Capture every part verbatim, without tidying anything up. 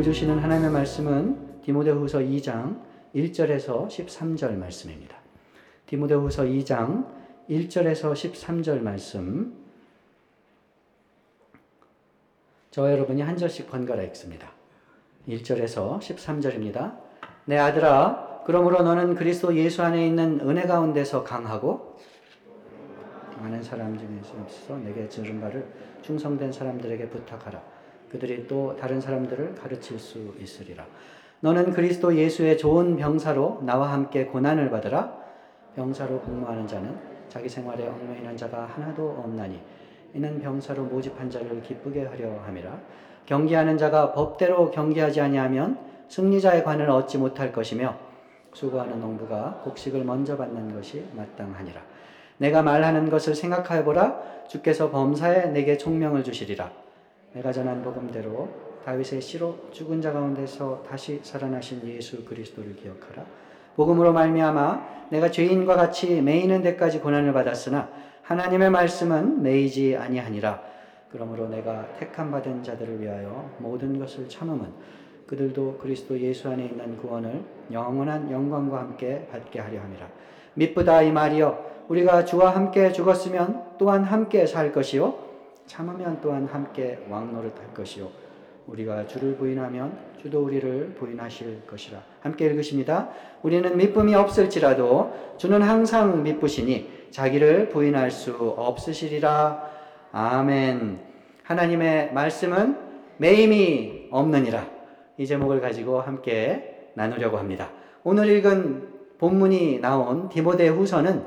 오늘 주시는 하나님의 말씀은 디모데후서 이 장 일 절에서 십삼 절 말씀입니다. 디모데후서 이 장 일 절에서 십삼 절 말씀, 저와 여러분이 한 절씩 번갈아 읽습니다. 일 절에서 십삼 절입니다. 내 아들아, 그러므로 너는 그리스도 예수 안에 있는 은혜 가운데서 강하고 많은 사람 중에서 내게 들은 바를 충성된 사람들에게 부탁하라. 그들이 또 다른 사람들을 가르칠 수 있으리라. 너는 그리스도 예수의 좋은 병사로 나와 함께 고난을 받으라. 병사로 복무하는 자는 자기 생활에 얽매이는 자가 하나도 없나니 이는 병사로 모집한 자를 기쁘게 하려 함이라. 경계하는 자가 법대로 경계하지 아니하면 승리자의 관을 얻지 못할 것이며 수고하는 농부가 곡식을 먼저 받는 것이 마땅하니라. 내가 말하는 것을 생각하여 보라. 주께서 범사에 내게 총명을 주시리라. 내가 전한 복음대로 다윗의 씨로 죽은 자 가운데서 다시 살아나신 예수 그리스도를 기억하라. 복음으로 말미암아 내가 죄인과 같이 매이는 데까지 고난을 받았으나 하나님의 말씀은 매이지 아니하니라. 그러므로 내가 택함 받은 자들을 위하여 모든 것을 참음은 그들도 그리스도 예수 안에 있는 구원을 영원한 영광과 함께 받게 하려 함이라. 미쁘다 이 말이여, 우리가 주와 함께 죽었으면 또한 함께 살 것이요 참으면 또한 함께 왕노릇할 것이요 우리가 주를 부인하면 주도 우리를 부인하실 것이라. 함께 읽으십니다. 우리는 미쁨이 없을지라도 주는 항상 미쁘시니 자기를 부인할 수 없으시리라. 아멘. 하나님의 말씀은 매임이 없느니라. 이 제목을 가지고 함께 나누려고 합니다. 오늘 읽은 본문이 나온 디모데후서는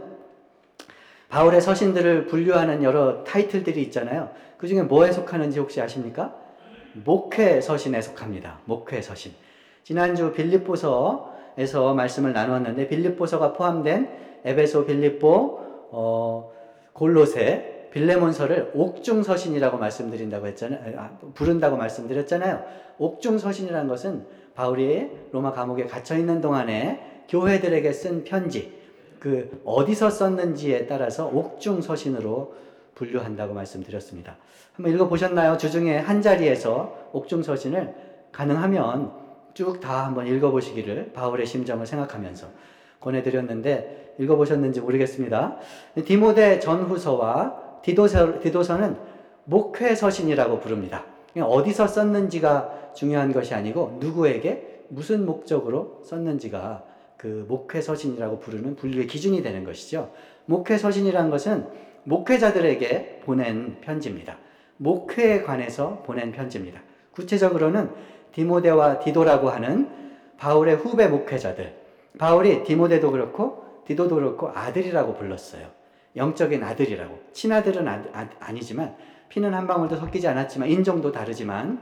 바울의 서신들을 분류하는 여러 타이틀들이 있잖아요. 그 중에 뭐에 속하는지 혹시 아십니까? 목회 서신에 속합니다. 목회 서신. 지난주 빌립보서에서 말씀을 나누었는데 빌립보서가 포함된 에베소, 빌립보, 어, 골로새, 빌레몬서를 옥중 서신이라고 말씀드린다고 했잖아요. 아, 부른다고 말씀드렸잖아요. 옥중 서신이라는 것은 바울이 로마 감옥에 갇혀 있는 동안에 교회들에게 쓴 편지, 그 어디서 썼는지에 따라서 옥중 서신으로 분류한다고 말씀드렸습니다. 한번 읽어보셨나요? 주중에 한 자리에서 옥중 서신을 가능하면 쭉 다 한번 읽어보시기를 바울의 심정을 생각하면서 권해드렸는데 읽어보셨는지 모르겠습니다. 디모데 전후서와 디도서, 디도서는 목회 서신이라고 부릅니다. 어디서 썼는지가 중요한 것이 아니고 누구에게 무슨 목적으로 썼는지가 그 목회 서신이라고 부르는 분류의 기준이 되는 것이죠. 목회 서신이라는 것은 목회자들에게 보낸 편지입니다. 목회에 관해서 보낸 편지입니다. 구체적으로는 디모데와 디도라고 하는 바울의 후배 목회자들, 바울이 디모데도 그렇고 디도도 그렇고 아들이라고 불렀어요. 영적인 아들이라고. 친아들은 아, 아, 아니지만 피는 한 방울도 섞이지 않았지만 인종도 다르지만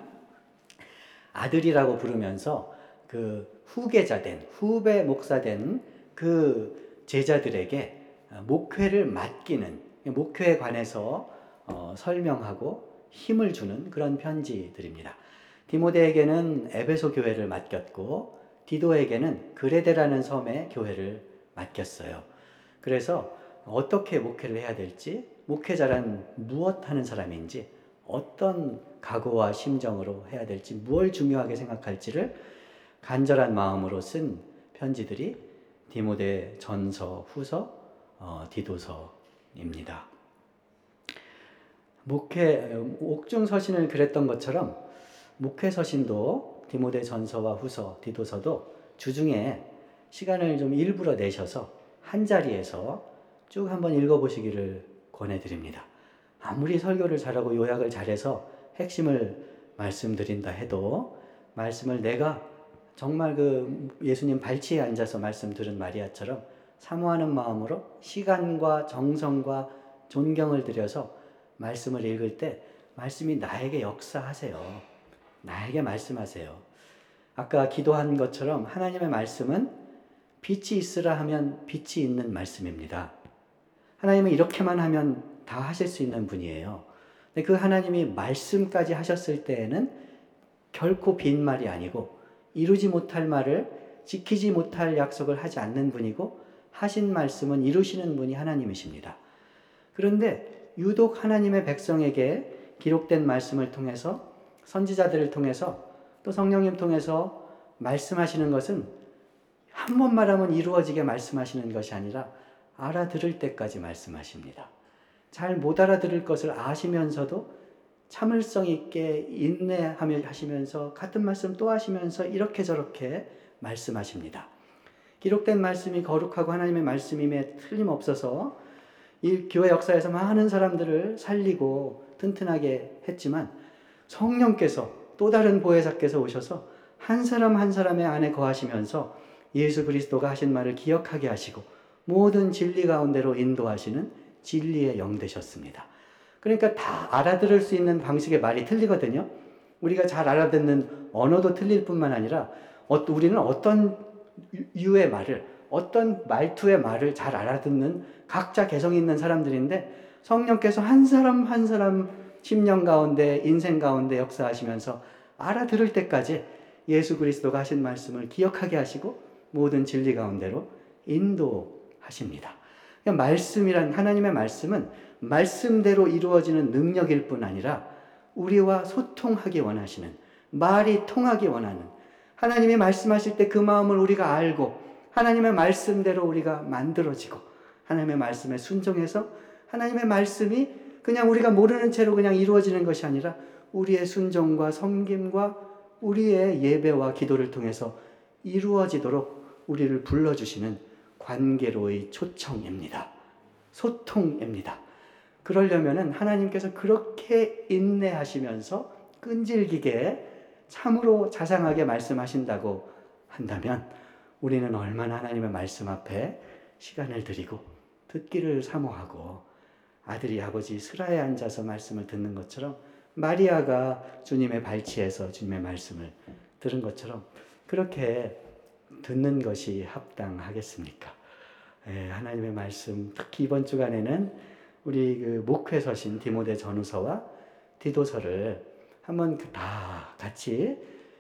아들이라고 부르면서 그 후계자된, 후배 목사된 그 제자들에게 목회를 맡기는, 목회에 관해서 어, 설명하고 힘을 주는 그런 편지들입니다. 디모데에게는 에베소 교회를 맡겼고 디도에게는 그레데라는 섬의 교회를 맡겼어요. 그래서 어떻게 목회를 해야 될지, 목회자란 무엇 하는 사람인지, 어떤 각오와 심정으로 해야 될지, 무엇을 중요하게 생각할지를 간절한 마음으로 쓴 편지들이 디모데 전서, 후서, 어, 디도서입니다. 목회, 옥중 서신을 그랬던 것처럼 목회 서신도 디모데 전서와 후서, 디도서도 주중에 시간을 좀 일부러 내셔서 한 자리에서 쭉 한번 읽어보시기를 권해드립니다. 아무리 설교를 잘하고 요약을 잘해서 핵심을 말씀드린다 해도 말씀을 내가 정말 그 예수님 발치에 앉아서 말씀 들은 마리아처럼 사모하는 마음으로 시간과 정성과 존경을 들여서 말씀을 읽을 때 말씀이 나에게 역사하세요. 나에게 말씀하세요. 아까 기도한 것처럼 하나님의 말씀은 빛이 있으라 하면 빛이 있는 말씀입니다. 하나님은 이렇게만 하면 다 하실 수 있는 분이에요. 근데 그 하나님이 말씀까지 하셨을 때에는 결코 빈말이 아니고 이루지 못할 말을, 지키지 못할 약속을 하지 않는 분이고 하신 말씀은 이루시는 분이 하나님이십니다. 그런데 유독 하나님의 백성에게 기록된 말씀을 통해서, 선지자들을 통해서 또 성령님 통해서 말씀하시는 것은 한 번 말하면 이루어지게 말씀하시는 것이 아니라 알아들을 때까지 말씀하십니다. 잘 못 알아들을 것을 아시면서도 참을성 있게 인내하며 하시면서 같은 말씀 또 하시면서 이렇게 저렇게 말씀하십니다. 기록된 말씀이 거룩하고 하나님의 말씀임에 틀림없어서 이 교회 역사에서 많은 사람들을 살리고 튼튼하게 했지만 성령께서 또 다른 보혜사께서 오셔서 한 사람 한 사람의 안에 거하시면서 예수 그리스도가 하신 말을 기억하게 하시고 모든 진리 가운데로 인도하시는 진리의 영 되셨습니다. 그러니까 다 알아들을 수 있는 방식의 말이 틀리거든요. 우리가 잘 알아듣는 언어도 틀릴 뿐만 아니라 우리는 어떤 유의 말을, 어떤 말투의 말을 잘 알아듣는 각자 개성 있는 사람들인데 성령께서 한 사람 한 사람 심령 가운데 인생 가운데 역사하시면서 알아들을 때까지 예수 그리스도가 하신 말씀을 기억하게 하시고 모든 진리 가운데로 인도하십니다. 말씀이란 하나님의 말씀은 말씀대로 이루어지는 능력일 뿐 아니라 우리와 소통하기 원하시는, 말이 통하기 원하는, 하나님이 말씀하실 때 그 마음을 우리가 알고 하나님의 말씀대로 우리가 만들어지고 하나님의 말씀에 순종해서 하나님의 말씀이 그냥 우리가 모르는 채로 그냥 이루어지는 것이 아니라 우리의 순종과 섬김과 우리의 예배와 기도를 통해서 이루어지도록 우리를 불러주시는 관계로의 초청입니다. 소통입니다. 그러려면 하나님께서 그렇게 인내하시면서 끈질기게 참으로 자상하게 말씀하신다고 한다면 우리는 얼마나 하나님의 말씀 앞에 시간을 들이고 듣기를 사모하고 아들이 아버지 스라에 앉아서 말씀을 듣는 것처럼 마리아가 주님의 발치에서 주님의 말씀을 들은 것처럼 그렇게 듣는 것이 합당하겠습니까? 예, 하나님의 말씀, 특히 이번 주간에는 우리 그 목회 서신 디모데 전후서와 디도서를 한번 다 같이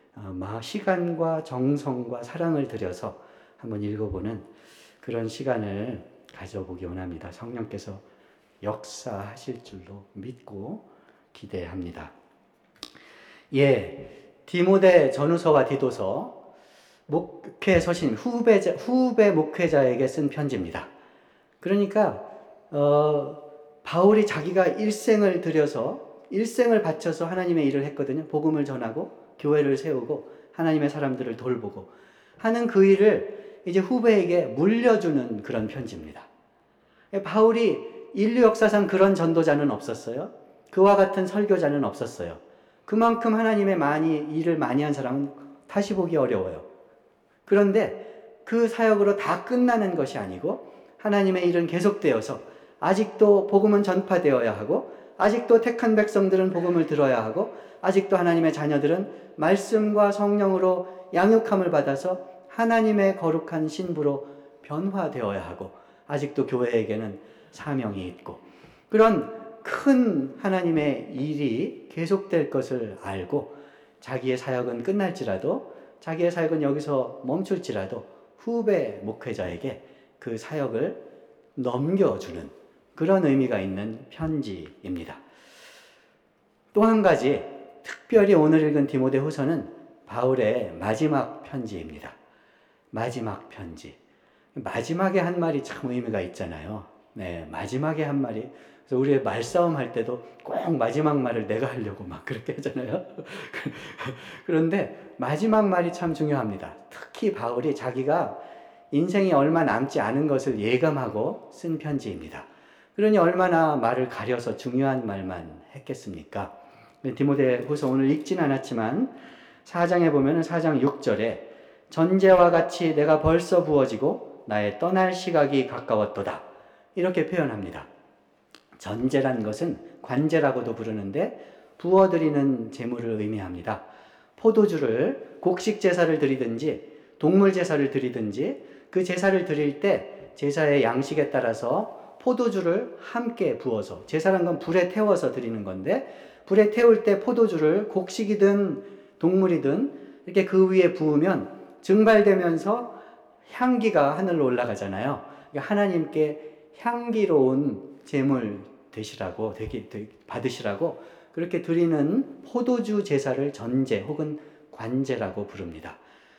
시간과 정성과 사랑을 들여서 한번 읽어보는 그런 시간을 가져보기 원합니다. 성령께서 역사하실 줄로 믿고 기대합니다. 예, 디모데 전후서와 디도서 목회 서신 후배자, 후배 목회자에게 쓴 편지입니다. 그러니까 어, 바울이 자기가 일생을 들여서 일생을 바쳐서 하나님의 일을 했거든요. 복음을 전하고 교회를 세우고 하나님의 사람들을 돌보고 하는 그 일을 이제 후배에게 물려주는 그런 편지입니다. 바울이 인류 역사상 그런 전도자는 없었어요. 그와 같은 설교자는 없었어요. 그만큼 하나님의 많이 일을 많이 한 사람은 다시 보기 어려워요. 그런데 그 사역으로 다 끝나는 것이 아니고 하나님의 일은 계속되어서 아직도 복음은 전파되어야 하고 아직도 택한 백성들은 복음을 들어야 하고 아직도 하나님의 자녀들은 말씀과 성령으로 양육함을 받아서 하나님의 거룩한 신부로 변화되어야 하고 아직도 교회에게는 사명이 있고 그런 큰 하나님의 일이 계속될 것을 알고 자기의 사역은 끝날지라도 자기의 사역은 여기서 멈출지라도 후배 목회자에게 그 사역을 넘겨주는 그런 의미가 있는 편지입니다. 또 한 가지 특별히 오늘 읽은 디모데 후서는 바울의 마지막 편지입니다. 마지막 편지. 마지막에 한 말이 참 의미가 있잖아요. 네, 마지막에 한 말이. 그래서 우리의 말싸움 할 때도 꼭 마지막 말을 내가 하려고 막 그렇게 하잖아요. 그런데 마지막 말이 참 중요합니다. 특히 바울이 자기가 인생이 얼마 남지 않은 것을 예감하고 쓴 편지입니다. 그러니 얼마나 말을 가려서 중요한 말만 했겠습니까? 디모데 후서 오늘 읽진 않았지만 사 장에 보면 사 장 육 절에 전제와 같이 내가 벌써 부어지고 나의 떠날 시각이 가까웠도다. 이렇게 표현합니다. 전제란 것은 관제라고도 부르는데 부어드리는 제물을 의미합니다. 포도주를 곡식 제사를 드리든지 동물 제사를 드리든지 그 제사를 드릴 때 제사의 양식에 따라서 포도주를 함께 부어서 제사란 건 불에 태워서 드리는 건데 불에 태울 때 포도주를 곡식이든 동물이든 이렇게 그 위에 부으면 증발되면서 향기가 하늘로 올라가잖아요. 하나님께 향기로운 제물 되시라고 받으시라고 그렇게 드리는 포도주 제사를 전제 혹은 관제라고 부릅니다.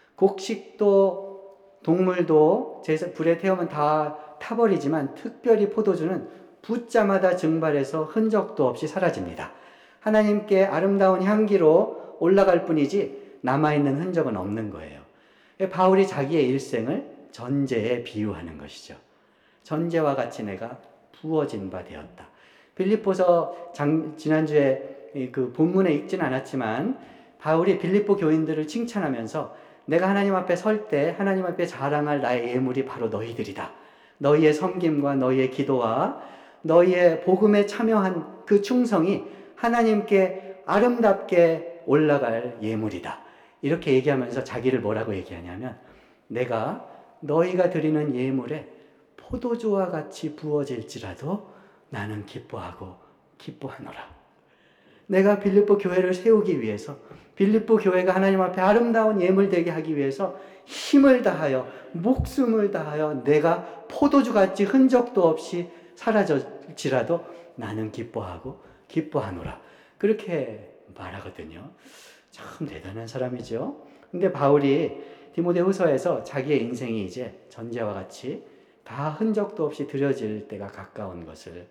곡식도 동물도 불에 태우면 다 타버리지만 특별히 포도주는 붓자마다 증발해서 흔적도 없이 사라집니다. 하나님께 아름다운 향기로 올라갈 뿐이지 남아있는 흔적은 없는 거예요. 바울이 자기의 일생을 전제에 비유하는 것이죠. 전제와 같이 내가 부어진 바 되었다. 빌립보서 장, 지난주에 그 본문에 읽진 않았지만 바울이 빌립보 교인들을 칭찬하면서 내가 하나님 앞에 설 때 하나님 앞에 자랑할 나의 예물이 바로 너희들이다. 너희의 섬김과 너희의 기도와 너희의 복음에 참여한 그 충성이 하나님께 아름답게 올라갈 예물이다. 이렇게 얘기하면서 자기를 뭐라고 얘기하냐면 내가 너희가 드리는 예물에 포도주와 같이 부어질지라도 나는 기뻐하고 기뻐하노라. 내가 빌립보 교회를 세우기 위해서 빌립보 교회가 하나님 앞에 아름다운 예물 되게 하기 위해서 힘을 다하여 목숨을 다하여 내가 포도주같이 흔적도 없이 사라질지라도 나는 기뻐하고 기뻐하노라. 그렇게 말하거든요. 참 대단한 사람이죠. 근데 바울이 디모데후서에서 자기의 인생이 이제 전제와 같이 다 흔적도 없이 들여질 때가 가까운 것을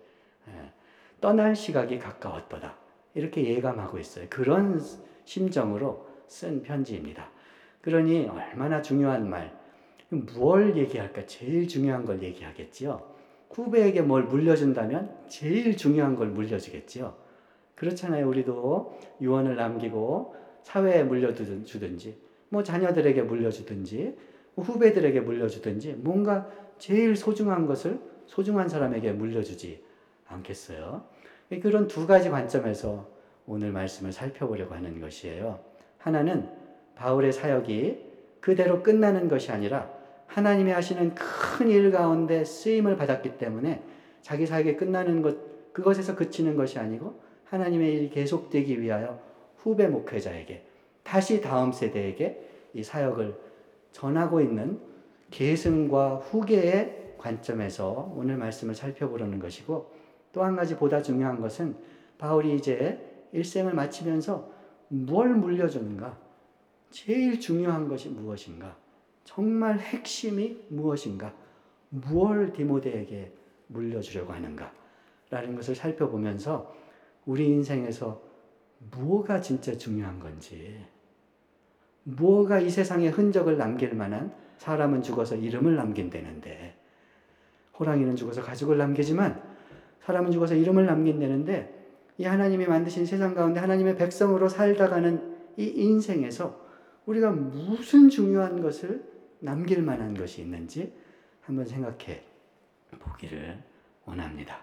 떠날 시각이 가까웠도다. 이렇게 예감하고 있어요. 그런 심정으로 쓴 편지입니다. 그러니 얼마나 중요한 말, 뭘 얘기할까? 제일 중요한 걸 얘기하겠지요. 후배에게 뭘 물려준다면 제일 중요한 걸 물려주겠지요. 그렇잖아요. 우리도 유언을 남기고 사회에 물려주든지 뭐 자녀들에게 물려주든지 후배들에게 물려주든지 뭔가 제일 소중한 것을 소중한 사람에게 물려주지 않겠어요? 그런 두 가지 관점에서 오늘 말씀을 살펴보려고 하는 것이에요. 하나는 바울의 사역이 그대로 끝나는 것이 아니라 하나님이 하시는 큰 일 가운데 쓰임을 받았기 때문에 자기 사역이 끝나는 것, 그것에서 그치는 것이 아니고 하나님의 일이 계속되기 위하여 후배 목회자에게 다시 다음 세대에게 이 사역을 전하고 있는 계승과 후계의 관점에서 오늘 말씀을 살펴보려는 것이고, 또 한 가지 보다 중요한 것은 바울이 이제 일생을 마치면서 뭘 물려주는가? 제일 중요한 것이 무엇인가? 정말 핵심이 무엇인가? 무엇을 디모데에게 물려주려고 하는가? 라는 것을 살펴보면서 우리 인생에서 뭐가 진짜 중요한 건지, 뭐가 이 세상에 흔적을 남길 만한, 사람은 죽어서 이름을 남긴다는데, 호랑이는 죽어서 가죽을 남기지만 사람은 죽어서 이름을 남긴다는데, 이 하나님이 만드신 세상 가운데 하나님의 백성으로 살다가는 이 인생에서 우리가 무슨 중요한 것을 남길 만한 것이 있는지 한번 생각해 보기를 원합니다.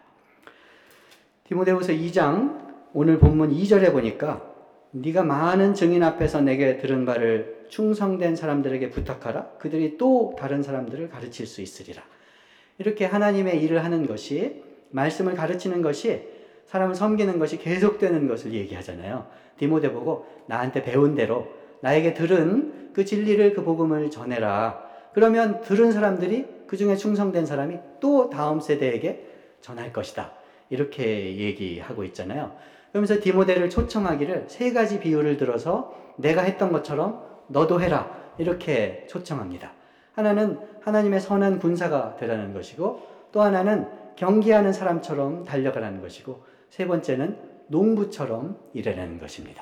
디모데후서 이 장 오늘 본문 이 절에 보니까 네가 많은 증인 앞에서 내게 들은 바를 충성된 사람들에게 부탁하라. 그들이 또 다른 사람들을 가르칠 수 있으리라. 이렇게 하나님의 일을 하는 것이, 말씀을 가르치는 것이, 사람을 섬기는 것이 계속되는 것을 얘기하잖아요. 디모데 보고 나한테 배운 대로 나에게 들은 그 진리를, 그 복음을 전해라. 그러면 들은 사람들이, 그 중에 충성된 사람이 또 다음 세대에게 전할 것이다. 이렇게 얘기하고 있잖아요. 그러면서 디모데를 초청하기를 세 가지 비유를 들어서 내가 했던 것처럼 너도 해라. 이렇게 초청합니다. 하나는 하나님의 선한 군사가 되라는 것이고, 또 하나는 경기하는 사람처럼 달려가라는 것이고, 세 번째는 농부처럼 일하라는 것입니다.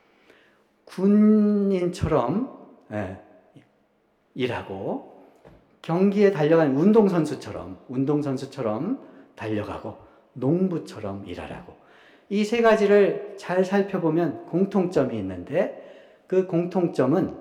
군인처럼 예, 일하고, 경기에 달려가는 운동선수처럼, 운동선수처럼 달려가고, 농부처럼 일하라고. 이 세 가지를 잘 살펴보면 공통점이 있는데, 그 공통점은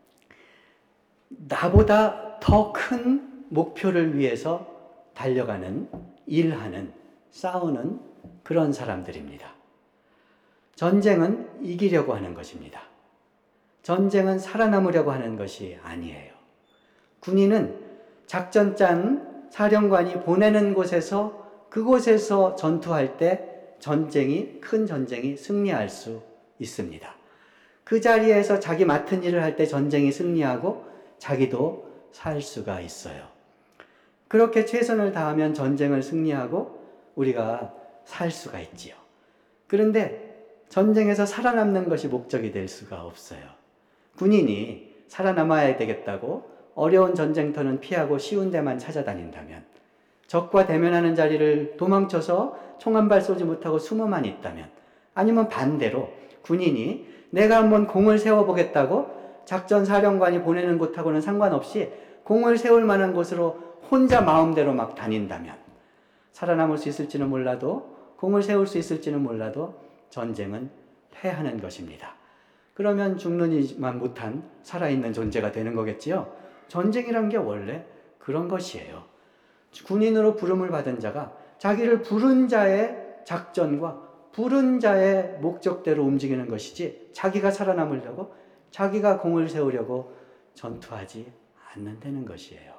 나보다 더 큰 목표를 위해서 달려가는, 일하는, 싸우는 그런 사람들입니다. 전쟁은 이기려고 하는 것입니다. 전쟁은 살아남으려고 하는 것이 아니에요. 군인은 작전 짠 사령관이 보내는 곳에서, 그곳에서 전투할 때 전쟁이, 큰 전쟁이 승리할 수 있습니다. 그 자리에서 자기 맡은 일을 할 때 전쟁이 승리하고 자기도 살 수가 있어요. 그렇게 최선을 다하면 전쟁을 승리하고 우리가 살 수가 있지요. 그런데 전쟁에서 살아남는 것이 목적이 될 수가 없어요. 군인이 살아남아야 되겠다고 어려운 전쟁터는 피하고 쉬운 데만 찾아다닌다면, 적과 대면하는 자리를 도망쳐서 총 한 발 쏘지 못하고 숨어만 있다면, 아니면 반대로 군인이 내가 한번 공을 세워보겠다고 작전 사령관이 보내는 곳하고는 상관없이 공을 세울 만한 곳으로 혼자 마음대로 막 다닌다면, 살아남을 수 있을지는 몰라도, 공을 세울 수 있을지는 몰라도 전쟁은 패하는 것입니다. 그러면 죽느니만 못한 살아있는 존재가 되는 거겠지요. 전쟁이란 게 원래 그런 것이에요. 군인으로 부름을 받은 자가 자기를 부른 자의 작전과 부른 자의 목적대로 움직이는 것이지, 자기가 살아남으려고, 자기가 공을 세우려고 전투하지 않는다는 것이에요.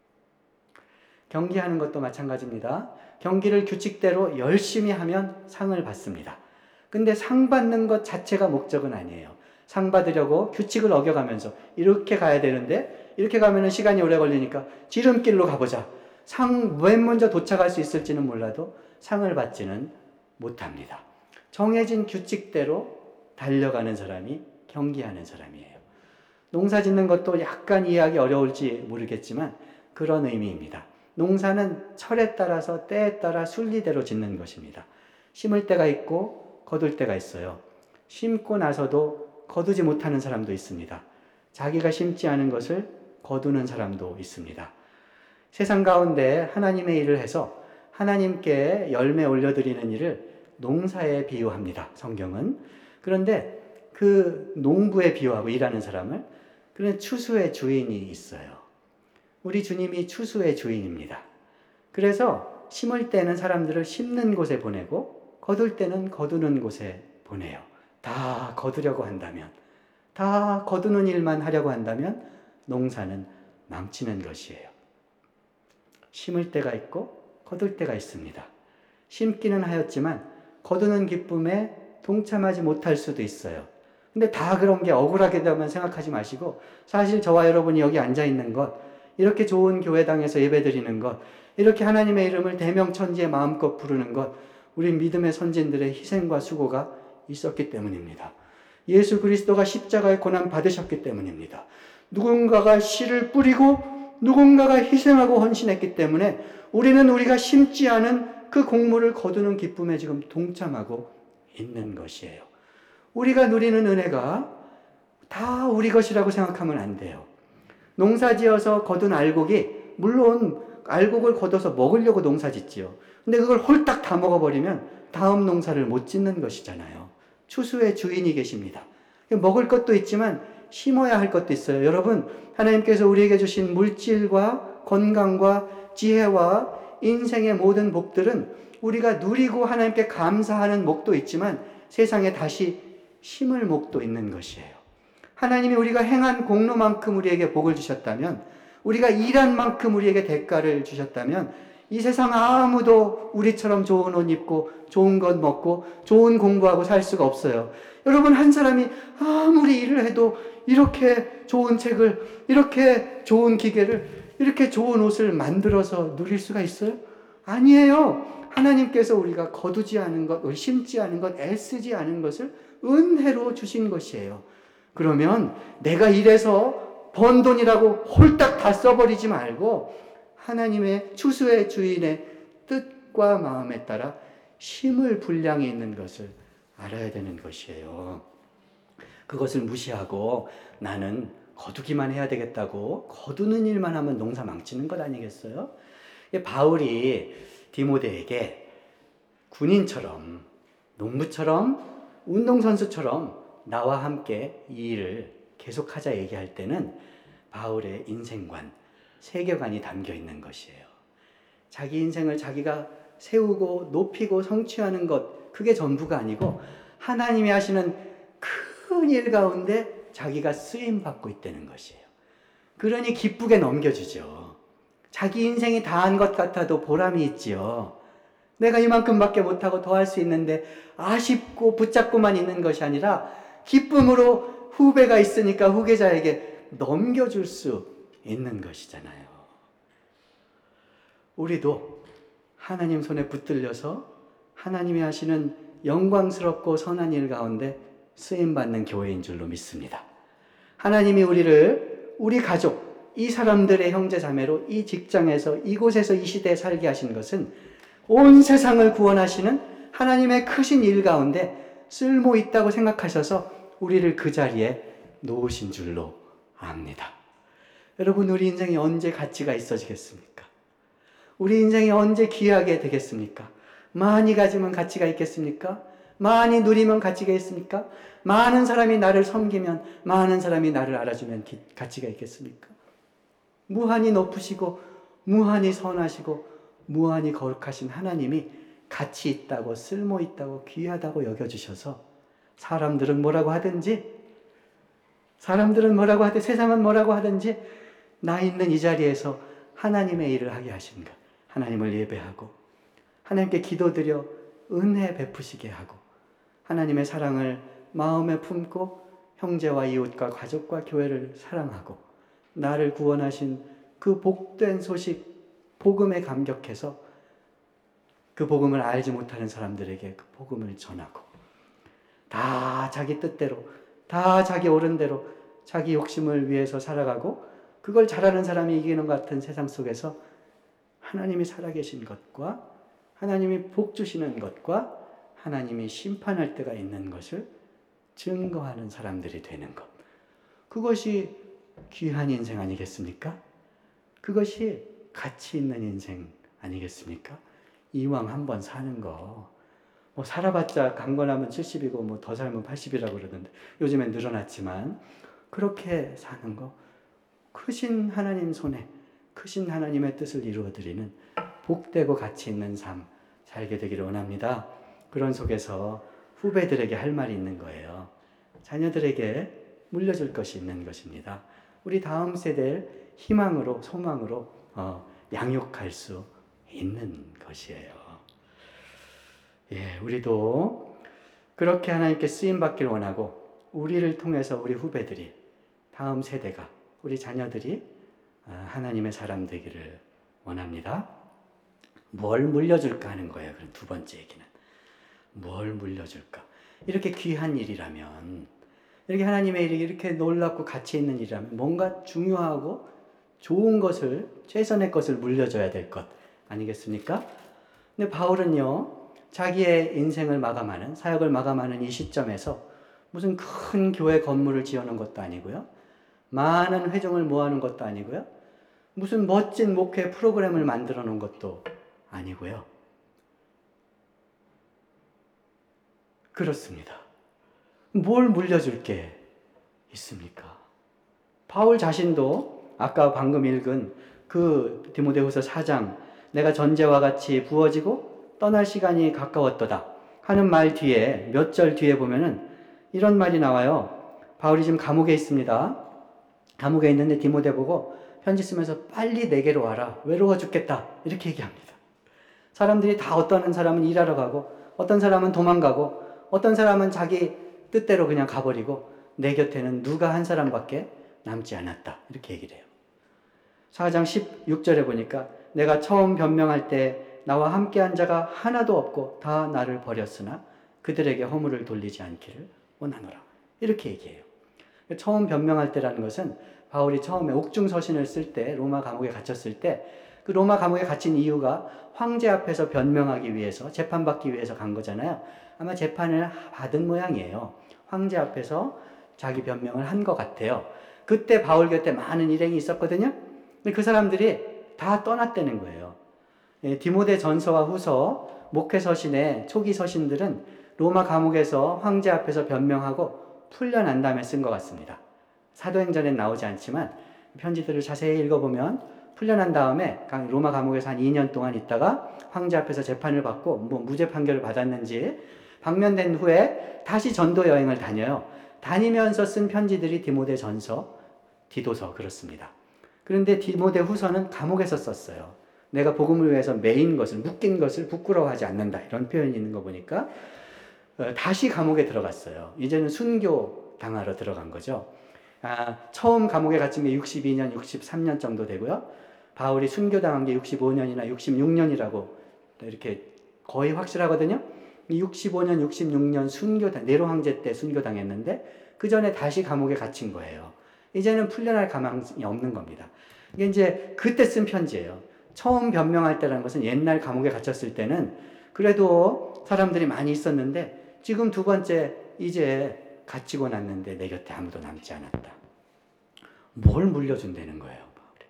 경기하는 것도 마찬가지입니다. 경기를 규칙대로 열심히 하면 상을 받습니다. 근데 상 받는 것 자체가 목적은 아니에요. 상 받으려고 규칙을 어겨가면서 이렇게 가야 되는데 이렇게 가면 시간이 오래 걸리니까 지름길로 가보자. 상 맨 먼저 도착할 수 있을지는 몰라도 상을 받지는 못합니다. 정해진 규칙대로 달려가는 사람이 경기하는 사람이에요. 농사 짓는 것도 약간 이해하기 어려울지 모르겠지만 그런 의미입니다. 농사는 철에 따라서 때에 따라 순리대로 짓는 것입니다. 심을 때가 있고 거둘 때가 있어요. 심고 나서도 거두지 못하는 사람도 있습니다. 자기가 심지 않은 것을 거두는 사람도 있습니다. 세상 가운데 하나님의 일을 해서 하나님께 열매 올려드리는 일을 농사에 비유합니다. 성경은. 그런데 그 농부에 비유하고 일하는 사람을, 그런 추수의 주인이 있어요. 우리 주님이 추수의 주인입니다. 그래서 심을 때는 사람들을 심는 곳에 보내고 거둘 때는 거두는 곳에 보내요. 다 거두려고 한다면, 다 거두는 일만 하려고 한다면 농사는 망치는 것이에요. 심을 때가 있고 거둘 때가 있습니다. 심기는 하였지만 거두는 기쁨에 동참하지 못할 수도 있어요. 근데 다 그런 게 억울하게만 생각하지 마시고, 사실 저와 여러분이 여기 앉아있는 것, 이렇게 좋은 교회당에서 예배드리는 것, 이렇게 하나님의 이름을 대명천지에 마음껏 부르는 것, 우리 믿음의 선진들의 희생과 수고가 있었기 때문입니다. 예수 그리스도가 십자가의 고난 받으셨기 때문입니다. 누군가가 씨를 뿌리고 누군가가 희생하고 헌신했기 때문에 우리는 우리가 심지 않은 그 곡물을 거두는 기쁨에 지금 동참하고 있는 것이에요. 우리가 누리는 은혜가 다 우리 것이라고 생각하면 안 돼요. 농사지어서 거둔 알곡이, 물론 알곡을 걷어서 먹으려고 농사짓지요. 근데 그걸 홀딱 다 먹어버리면 다음 농사를 못 짓는 것이잖아요. 추수의 주인이 계십니다. 먹을 것도 있지만 심어야 할 것도 있어요. 여러분, 하나님께서 우리에게 주신 물질과 건강과 지혜와 인생의 모든 복들은 우리가 누리고 하나님께 감사하는 목도 있지만 세상에 다시 심을 목도 있는 것이에요. 하나님이 우리가 행한 공로만큼 우리에게 복을 주셨다면, 우리가 일한 만큼 우리에게 대가를 주셨다면 이 세상 아무도 우리처럼 좋은 옷 입고 좋은 것 먹고 좋은 공부하고 살 수가 없어요. 여러분, 한 사람이 아무리 일을 해도 이렇게 좋은 책을, 이렇게 좋은 기계를, 이렇게 좋은 옷을 만들어서 누릴 수가 있어요? 아니에요. 하나님께서 우리가 거두지 않은 것, 심지 않은 것, 애쓰지 않은 것을 은혜로 주신 것이에요. 그러면 내가 이래서 번 돈이라고 홀딱 다 써버리지 말고 하나님의 추수의 주인의 뜻과 마음에 따라 심을 분량이 있는 것을 알아야 되는 것이에요. 그것을 무시하고 나는 거두기만 해야 되겠다고 거두는 일만 하면 농사 망치는 것 아니겠어요? 바울이 디모데에게 군인처럼, 농부처럼, 운동선수처럼 나와 함께 이 일을 계속하자 얘기할 때는 바울의 인생관, 세계관이 담겨 있는 것이에요. 자기 인생을 자기가 세우고 높이고 성취하는 것, 그게 전부가 아니고 하나님이 하시는 큰 일 가운데 자기가 쓰임받고 있다는 것이에요. 그러니 기쁘게 넘겨주죠. 자기 인생이 다한 것 같아도 보람이 있지요. 내가 이만큼밖에 못하고 더 할 수 있는데 아쉽고 붙잡고만 있는 것이 아니라 기쁨으로 후배가 있으니까 후계자에게 넘겨줄 수 있는 것이잖아요. 우리도 하나님 손에 붙들려서 하나님이 하시는 영광스럽고 선한 일 가운데 쓰임받는 교회인 줄로 믿습니다. 하나님이 우리를 우리 가족, 이 사람들의 형제 자매로 이 직장에서 이곳에서 이 시대에 살게 하신 것은 온 세상을 구원하시는 하나님의 크신 일 가운데 쓸모 있다고 생각하셔서 우리를 그 자리에 놓으신 줄로 압니다. 여러분, 우리 인생이 언제 가치가 있어지겠습니까? 우리 인생이 언제 귀하게 되겠습니까? 많이 가지면 가치가 있겠습니까? 많이 누리면 가치가 있습니까? 많은 사람이 나를 섬기면, 많은 사람이 나를 알아주면 기, 가치가 있겠습니까? 무한히 높으시고 무한히 선하시고 무한히 거룩하신 하나님이 가치 있다고, 쓸모 있다고, 귀하다고 여겨주셔서 사람들은 뭐라고 하든지, 사람들은 뭐라고 하든, 세상은 뭐라고 하든지 나 있는 이 자리에서 하나님의 일을 하게 하신 것, 하나님을 예배하고 하나님께 기도드려 은혜 베푸시게 하고 하나님의 사랑을 마음에 품고 형제와 이웃과 가족과 교회를 사랑하고 나를 구원하신 그 복된 소식, 복음에 감격해서 그 복음을 알지 못하는 사람들에게 그 복음을 전하고 다 자기 뜻대로, 다 자기 옳은 대로 자기 욕심을 위해서 살아가고 그걸 잘하는 사람이 이기는 것 같은 세상 속에서 하나님이 살아계신 것과 하나님이 복 주시는 것과 하나님이 심판할 때가 있는 것을 증거하는 사람들이 되는 것. 그것이 귀한 인생 아니겠습니까? 그것이 가치 있는 인생 아니겠습니까? 이왕 한번 사는 거. 뭐 살아봤자 강건하면 칠십이고 뭐 더 살면 팔십이라고 그러던데 요즘엔 늘어났지만 그렇게 사는 거. 크신 하나님 손에 크신 하나님의 뜻을 이루어드리는 복되고 가치 있는 삶 살게 되기를 원합니다. 그런 속에서 후배들에게 할 말이 있는 거예요. 자녀들에게 물려줄 것이 있는 것입니다. 우리 다음 세대를 희망으로, 소망으로 어, 양육할 수 있는 것이에요. 예, 우리도 그렇게 하나님께 쓰임받길 원하고 우리를 통해서 우리 후배들이, 다음 세대가, 우리 자녀들이 하나님의 사람 되기를 원합니다. 뭘 물려줄까 하는 거예요. 그럼 두 번째 얘기는. 뭘 물려줄까? 이렇게 귀한 일이라면, 이렇게 하나님의 일이 이렇게 놀랍고 가치 있는 일이라면 뭔가 중요하고 좋은 것을, 최선의 것을 물려줘야 될 것 아니겠습니까? 근데 바울은요, 자기의 인생을 마감하는, 사역을 마감하는 이 시점에서 무슨 큰 교회 건물을 지어놓은 것도 아니고요, 많은 회중을 모아놓은 것도 아니고요, 무슨 멋진 목회 프로그램을 만들어 놓은 것도 아니고요. 그렇습니다. 뭘 물려줄 게 있습니까? 바울 자신도 아까 방금 읽은 그 디모데후서 사 장, 내가 전제와 같이 부어지고 떠날 시간이 가까웠도다 하는 말 뒤에, 몇 절 뒤에 보면은 이런 말이 나와요. 바울이 지금 감옥에 있습니다. 감옥에 있는데 디모데 보고 편지 쓰면서 빨리 내게로 와라. 외로워 죽겠다. 이렇게 얘기합니다. 사람들이 다, 어떤 사람은 일하러 가고 어떤 사람은 도망가고 어떤 사람은 자기 뜻대로 그냥 가버리고 내 곁에는 누가 한 사람밖에 남지 않았다. 이렇게 얘기를 해요. 사 장 십육 절에 보니까 내가 처음 변명할 때 나와 함께한 자가 하나도 없고 다 나를 버렸으나 그들에게 허물을 돌리지 않기를 원하노라. 이렇게 얘기해요. 처음 변명할 때라는 것은 바울이 처음에 옥중서신을 쓸 때, 로마 감옥에 갇혔을 때 그 로마 감옥에 갇힌 이유가 황제 앞에서 변명하기 위해서, 재판받기 위해서 간 거잖아요. 아마 재판을 받은 모양이에요. 황제 앞에서 자기 변명을 한 것 같아요. 그때 바울 곁에 많은 일행이 있었거든요. 근데 그 사람들이 다 떠났다는 거예요. 예, 디모데 전서와 후서, 목회 서신의 초기 서신들은 로마 감옥에서 황제 앞에서 변명하고 풀려난 다음에 쓴 것 같습니다. 사도행전엔 나오지 않지만 편지들을 자세히 읽어보면 풀려난 다음에 로마 감옥에서 한 이 년 동안 있다가 황제 앞에서 재판을 받고 뭐 무죄 판결을 받았는지 방면된 후에 다시 전도 여행을 다녀요. 다니면서 쓴 편지들이 디모데 전서, 디도서 그렇습니다. 그런데 디모데 후서는 감옥에서 썼어요. 내가 복음을 위해서 매인 것을, 묶인 것을 부끄러워하지 않는다. 이런 표현이 있는 거 보니까 다시 감옥에 들어갔어요. 이제는 순교 당하러 들어간 거죠. 아, 처음 감옥에 갇힌 게 육십이 년, 육십삼 년 정도 되고요. 바울이 순교당한 게 육십오 년이나 육십육 년이라고 이렇게 거의 확실하거든요. 육십오 년, 육십육 년 순교당, 네로 황제 때 순교당했는데 그 전에 다시 감옥에 갇힌 거예요. 이제는 풀려날 가망이 없는 겁니다. 이게 이제 그때 쓴 편지예요. 처음 변명할 때라는 것은 옛날 감옥에 갇혔을 때는 그래도 사람들이 많이 있었는데 지금 두 번째 이제 갇히고 났는데 내 곁에 아무도 남지 않았다. 뭘 물려준다는 거예요.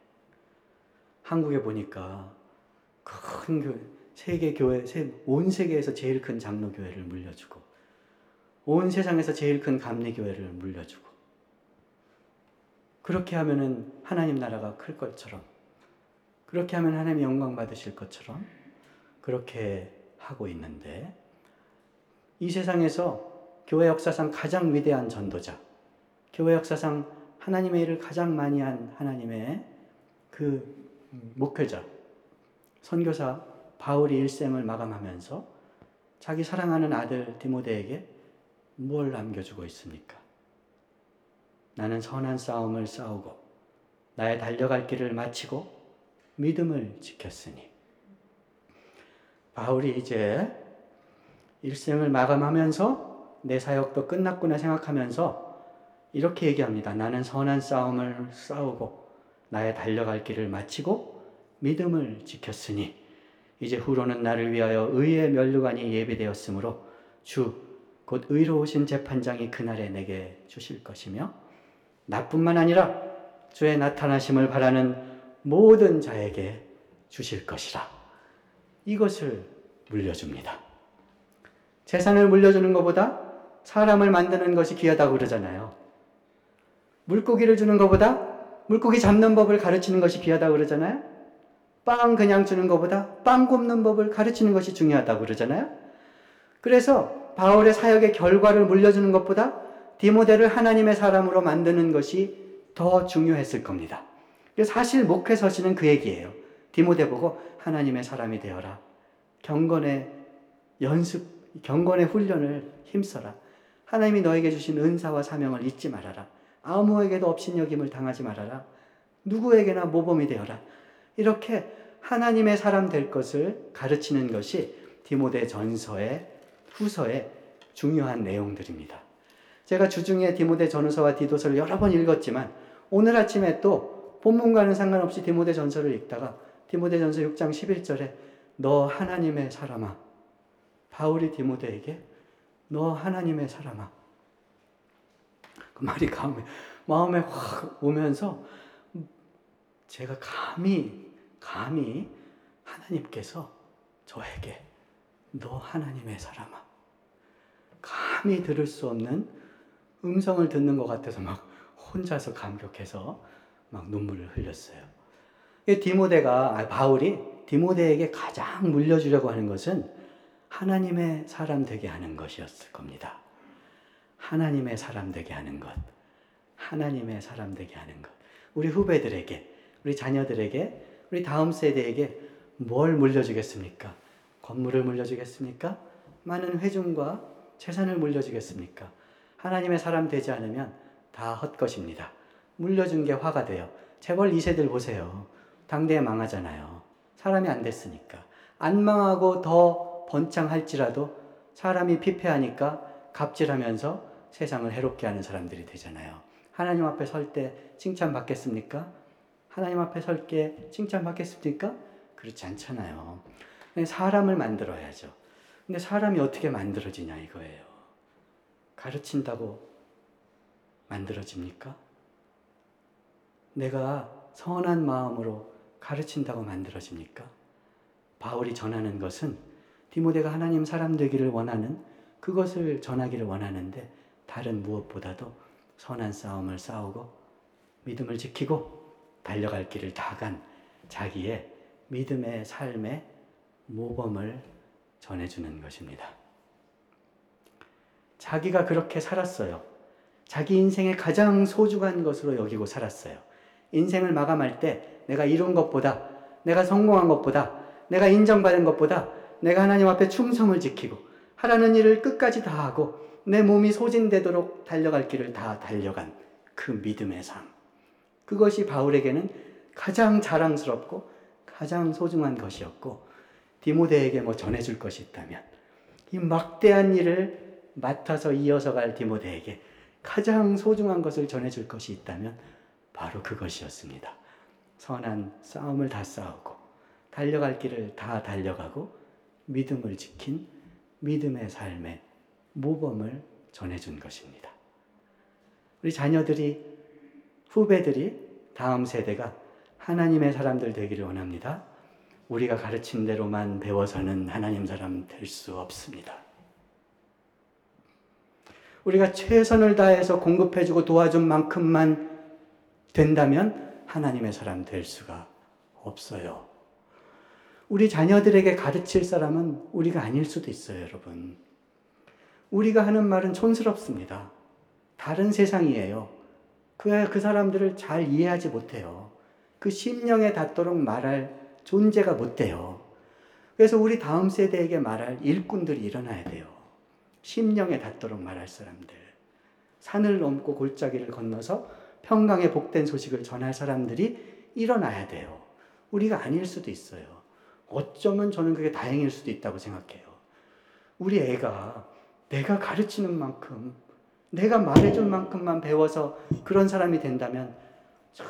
한국에 보니까 큰 교회, 세계 교회, 온 세계에서 제일 큰 장로교회를 물려주고 온 세상에서 제일 큰 감리교회를 물려주고 그렇게 하면은 하나님 나라가 클 것처럼 그렇게 하면 하나님 영광 받으실 것처럼 그렇게 하고 있는데 이 세상에서 교회 역사상 가장 위대한 전도자, 교회 역사상 하나님의 일을 가장 많이 한 하나님의 그 목회자, 선교사 바울이 일생을 마감하면서 자기 사랑하는 아들 디모데에게 뭘 남겨주고 있습니까? 나는 선한 싸움을 싸우고 나의 달려갈 길을 마치고 믿음을 지켰으니. 바울이 이제 일생을 마감하면서 내 사역도 끝났구나 생각하면서 이렇게 얘기합니다. 나는 선한 싸움을 싸우고 나의 달려갈 길을 마치고 믿음을 지켰으니 이제 후로는 나를 위하여 의의 면류관이 예비되었으므로 주 곧 의로우신 재판장이 그날에 내게 주실 것이며 나뿐만 아니라 주의 나타나심을 바라는 모든 자에게 주실 것이라. 이것을 물려줍니다. 재산을 물려주는 것보다 사람을 만드는 것이 귀하다고 그러잖아요. 물고기를 주는 것보다 물고기 잡는 법을 가르치는 것이 귀하다고 그러잖아요. 빵 그냥 주는 것보다 빵 굽는 법을 가르치는 것이 중요하다고 그러잖아요. 그래서 바울의 사역의 결과를 물려주는 것보다 디모데를 하나님의 사람으로 만드는 것이 더 중요했을 겁니다. 사실 목회 서신은 그 얘기예요. 디모데 보고 하나님의 사람이 되어라. 경건의 연습, 경건의 훈련을 힘써라. 하나님이 너에게 주신 은사와 사명을 잊지 말아라. 아무에게도 업신여김을 당하지 말아라. 누구에게나 모범이 되어라. 이렇게 하나님의 사람 될 것을 가르치는 것이 디모데 전서의 후서의 중요한 내용들입니다. 제가 주중에 디모데 전후서와 디도서를 여러 번 읽었지만 오늘 아침에 또 본문과는 상관없이 디모데 전서를 읽다가 디모데 전서 육 장 십일 절에 너 하나님의 사람아, 바울이 디모데에게 너 하나님의 사람아, 그 말이 마음에, 마음에 확 오면서 제가 감히 감히 하나님께서 저에게 너 하나님의 사람아, 감히 들을 수 없는 음성을 듣는 것 같아서 막 혼자서 감격해서 막 눈물을 흘렸어요. 디모데가, 아, 바울이 디모데에게 가장 물려주려고 하는 것은 하나님의 사람 되게 하는 것이었을 겁니다. 하나님의 사람 되게 하는 것. 하나님의 사람 되게 하는 것. 우리 후배들에게, 우리 자녀들에게, 우리 다음 세대에게 뭘 물려주겠습니까? 건물을 물려주겠습니까? 많은 회중과 재산을 물려주겠습니까? 하나님의 사람 되지 않으면 다 헛것입니다. 물려준 게 화가 돼요. 재벌 이 세들 보세요. 당대에 망하잖아요. 사람이 안 됐으니까. 안 망하고 더 번창할지라도 사람이 피폐하니까 갑질하면서 세상을 해롭게 하는 사람들이 되잖아요. 하나님 앞에 설 때 칭찬받겠습니까? 하나님 앞에 설 때 칭찬받겠습니까? 그렇지 않잖아요. 사람을 만들어야죠. 근데 사람이 어떻게 만들어지냐 이거예요. 가르친다고 만들어집니까? 내가 선한 마음으로 가르친다고 만들어집니까? 바울이 전하는 것은 디모데가 하나님 사람 되기를 원하는 그것을 전하기를 원하는데 다른 무엇보다도 선한 싸움을 싸우고 믿음을 지키고 달려갈 길을 다 간 자기의 믿음의 삶의 모범을 전해주는 것입니다. 자기가 그렇게 살았어요. 자기 인생의 가장 소중한 것으로 여기고 살았어요. 인생을 마감할 때 내가 이룬 것보다, 내가 성공한 것보다, 내가 인정받은 것보다 내가 하나님 앞에 충성을 지키고 하라는 일을 끝까지 다 하고 내 몸이 소진되도록 달려갈 길을 다 달려간 그 믿음의 삶. 그것이 바울에게는 가장 자랑스럽고 가장 소중한 것이었고 디모데에게 뭐 전해줄 것이 있다면 이 막대한 일을 맡아서 이어서 갈 디모데에게 가장 소중한 것을 전해줄 것이 있다면 바로 그것이었습니다. 선한 싸움을 다 싸우고 달려갈 길을 다 달려가고 믿음을 지킨 믿음의 삶의 모범을 전해준 것입니다. 우리 자녀들이, 후배들이, 다음 세대가 하나님의 사람들 되기를 원합니다. 우리가 가르친 대로만 배워서는 하나님 사람 될 수 없습니다. 우리가 최선을 다해서 공급해주고 도와준 만큼만 된다면 하나님의 사람 될 수가 없어요. 우리 자녀들에게 가르칠 사람은 우리가 아닐 수도 있어요, 여러분. 우리가 하는 말은 촌스럽습니다. 다른 세상이에요. 그, 그 사람들을 잘 이해하지 못해요. 그 심령에 닿도록 말할 존재가 못 돼요. 그래서 우리 다음 세대에게 말할 일꾼들이 일어나야 돼요. 심령에 닿도록 말할 사람들. 산을 넘고 골짜기를 건너서 평강의 복된 소식을 전할 사람들이 일어나야 돼요. 우리가 아닐 수도 있어요. 어쩌면 저는 그게 다행일 수도 있다고 생각해요. 우리 애가 내가 가르치는 만큼, 내가 말해준 만큼만 배워서 그런 사람이 된다면 참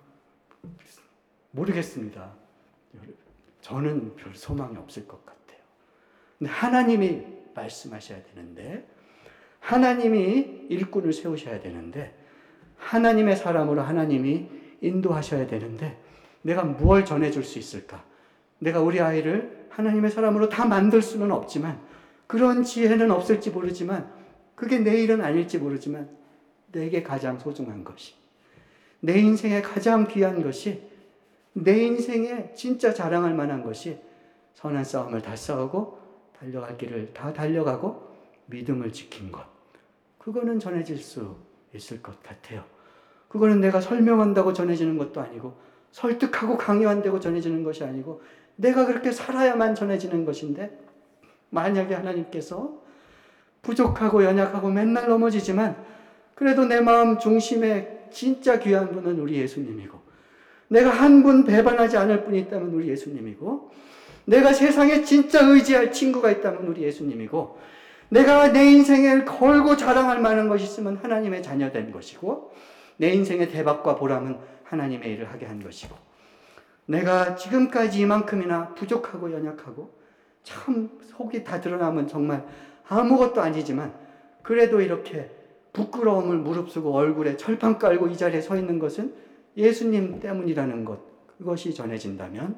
모르겠습니다. 저는 별 소망이 없을 것 같아요. 근데 하나님이 말씀하셔야 되는데, 하나님이 일꾼을 세우셔야 되는데, 하나님의 사람으로 하나님이 인도하셔야 되는데, 내가 무엇을 전해줄 수 있을까? 내가 우리 아이를 하나님의 사람으로 다 만들 수는 없지만, 그런 지혜는 없을지 모르지만, 그게 내 일은 아닐지 모르지만, 내게 가장 소중한 것이, 내 인생에 가장 귀한 것이, 내 인생에 진짜 자랑할 만한 것이 선한 싸움을 다 싸우고 달려갈 길을 다 달려가고 믿음을 지킨 것. 그거는 전해질 수 있을 것 같아요. 그거는 내가 설명한다고 전해지는 것도 아니고 설득하고 강요한다고 전해지는 것이 아니고 내가 그렇게 살아야만 전해지는 것인데, 만약에 하나님께서 부족하고 연약하고 맨날 넘어지지만 그래도 내 마음 중심에 진짜 귀한 분은 우리 예수님이고, 내가 한 분 배반하지 않을 분이 있다면 우리 예수님이고, 내가 세상에 진짜 의지할 친구가 있다면 우리 예수님이고, 내가 내 인생을 걸고 자랑할 만한 것이 있으면 하나님의 자녀된 것이고, 내 인생의 대박과 보람은 하나님의 일을 하게 한 것이고, 내가 지금까지 이만큼이나 부족하고 연약하고 참 속이 다 드러나면 정말 아무것도 아니지만 그래도 이렇게 부끄러움을 무릅쓰고 얼굴에 철판 깔고 이 자리에 서 있는 것은 예수님 때문이라는 것, 그것이 전해진다면,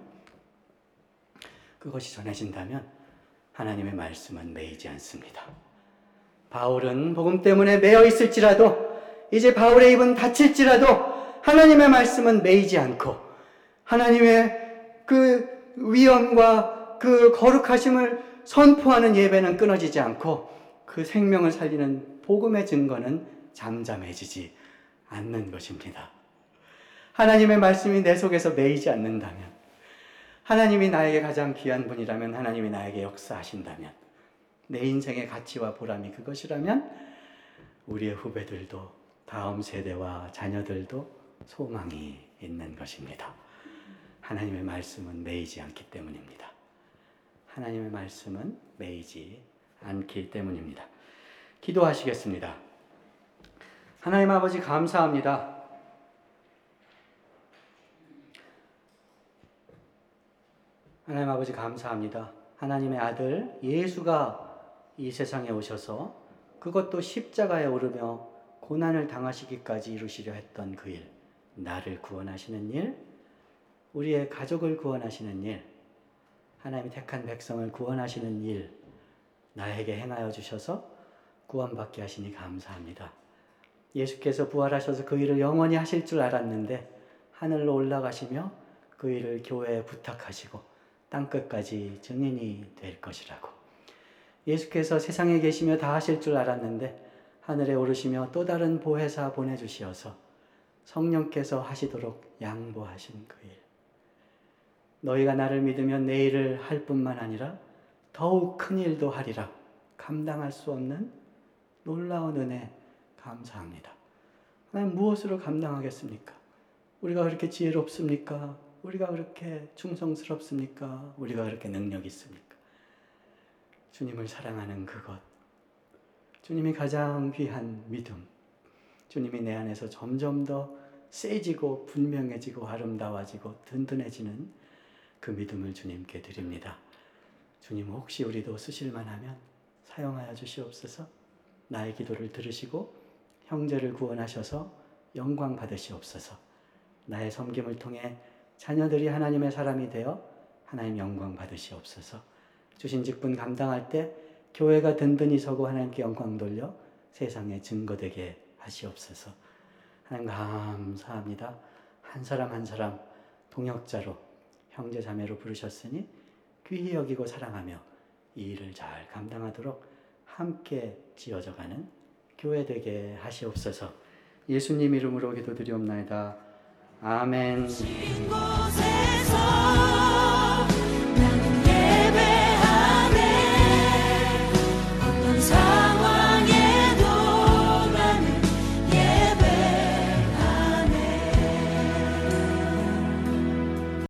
그것이 전해진다면 하나님의 말씀은 매이지 않습니다. 바울은 복음 때문에 매여 있을지라도, 이제 바울의 입은 닫힐지라도 하나님의 말씀은 매이지 않고, 하나님의 그 위엄과 그 거룩하심을 선포하는 예배는 끊어지지 않고, 그 생명을 살리는 복음의 증거는 잠잠해지지 않는 것입니다. 하나님의 말씀이 내 속에서 매이지 않는다면, 하나님이 나에게 가장 귀한 분이라면, 하나님이 나에게 역사하신다면, 내 인생의 가치와 보람이 그것이라면 우리의 후배들도, 다음 세대와 자녀들도 소망이 있는 것입니다. 하나님의 말씀은 매이지 않기 때문입니다. 하나님의 말씀은 매이지 않기 때문입니다. 기도하시겠습니다. 하나님 아버지, 감사합니다. 하나님 아버지, 감사합니다. 하나님의 아들 예수가 이 세상에 오셔서 그것도 십자가에 오르며 고난을 당하시기까지 이루시려 했던 그 일, 나를 구원하시는 일, 우리의 가족을 구원하시는 일, 하나님이 택한 백성을 구원하시는 일, 나에게 행하여 주셔서 구원받게 하시니 감사합니다. 예수께서 부활하셔서 그 일을 영원히 하실 줄 알았는데 하늘로 올라가시며 그 일을 교회에 부탁하시고 땅끝까지 증인이 될 것이라고. 예수께서 세상에 계시며 다 하실 줄 알았는데 하늘에 오르시며 또 다른 보혜사 보내주시어서 성령께서 하시도록 양보하신 그 일. 너희가 나를 믿으면 내 일을 할 뿐만 아니라 더욱 큰 일도 하리라. 감당할 수 없는 놀라운 은혜 감사합니다. 하나님, 무엇으로 감당하겠습니까? 우리가 그렇게 지혜롭습니까? 우리가 그렇게 충성스럽습니까? 우리가 그렇게 능력 있습니까? 주님을 사랑하는 그것, 주님이 가장 귀한 믿음, 주님이 내 안에서 점점 더 세지고 분명해지고 아름다워지고 든든해지는 그 믿음을 주님께 드립니다. 주님 혹시 우리도 쓰실만 하면 사용하여 주시옵소서. 나의 기도를 들으시고 형제를 구원하셔서 영광 받으시옵소서. 나의 섬김을 통해 자녀들이 하나님의 사람이 되어 하나님 영광 받으시옵소서. 주신 직분 감당할 때 교회가 든든히 서고 하나님께 영광 돌려 세상에 증거되게 하시옵소서. 하나님 감사합니다. 한 사람 한 사람 동역자로 형제 자매로 부르셨으니 귀히 여기고 사랑하며 이 일을 잘 감당하도록 함께 지어져가는 교회 되게 하시옵소서. 예수님 이름으로 기도드리옵나이다. 아멘.